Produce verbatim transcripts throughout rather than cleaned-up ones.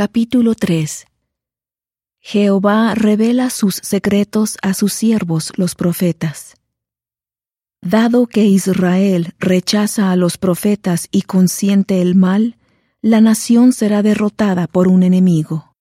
Capítulo tres. Jehová revela sus secretos a sus siervos los profetas. Dado que Israel rechaza a los profetas y consiente el mal, la nación será derrotada por un enemigo.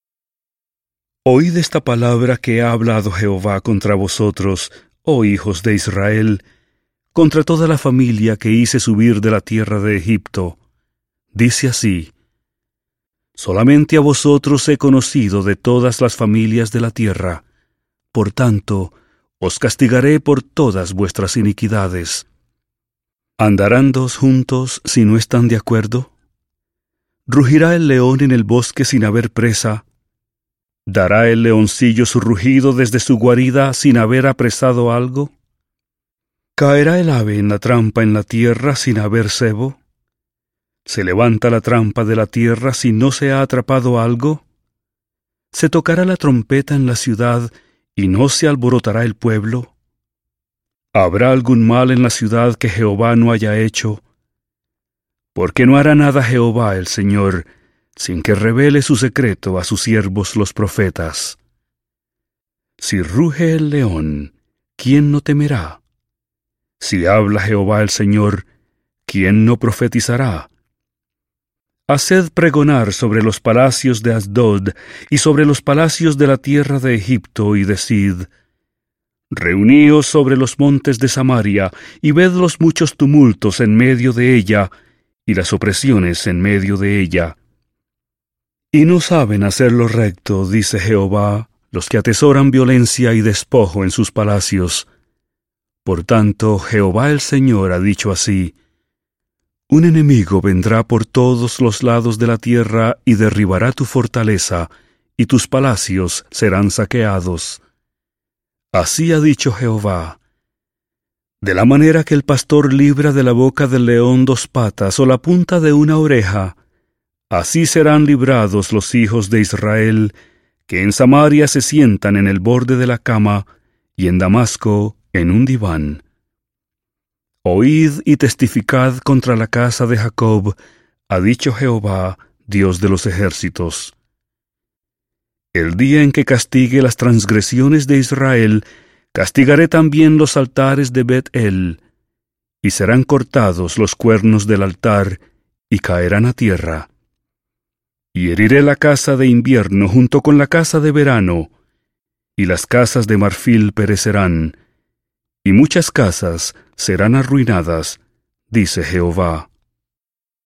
Oíd esta palabra que ha hablado Jehová contra vosotros, oh hijos de Israel, contra toda la familia que hice subir de la tierra de Egipto. Dice así: Solamente a vosotros he conocido de todas las familias de la tierra, por tanto, os castigaré por todas vuestras iniquidades. ¿Andarán dos juntos si no están de acuerdo? ¿Rugirá el león en el bosque sin haber presa? ¿Dará el leoncillo su rugido desde su guarida sin haber apresado algo? ¿Caerá el ave en la trampa en la tierra sin haber cebo? ¿Se levanta la trampa de la tierra si no se ha atrapado algo? ¿Se tocará la trompeta en la ciudad y no se alborotará el pueblo? ¿Habrá algún mal en la ciudad que Jehová no haya hecho? Porque no hará nada Jehová el Señor, sin que revele su secreto a sus siervos los profetas. Si ruge el león, ¿quién no temerá? Si habla Jehová el Señor, ¿quién no profetizará? Haced pregonar sobre los palacios de Asdod y sobre los palacios de la tierra de Egipto, y decid: Reuníos sobre los montes de Samaria, y ved los muchos tumultos en medio de ella, y las opresiones en medio de ella. Y no saben hacer lo recto, dice Jehová, los que atesoran violencia y despojo en sus palacios. Por tanto, Jehová el Señor ha dicho así: Un enemigo vendrá por todos los lados de la tierra y derribará tu fortaleza, y tus palacios serán saqueados. Así ha dicho Jehová: De la manera que el pastor libra de la boca del león dos patas o la punta de una oreja, así serán librados los hijos de Israel, que en Samaria se sientan en el borde de la cama, y en Damasco en un diván. Oíd y testificad contra la casa de Jacob, ha dicho Jehová, Dios de los ejércitos. El día en que castigue las transgresiones de Israel, castigaré también los altares de Bet-El, y serán cortados los cuernos del altar, y caerán a tierra. Y heriré la casa de invierno junto con la casa de verano, y las casas de marfil perecerán, y muchas casas serán arruinadas, dice Jehová.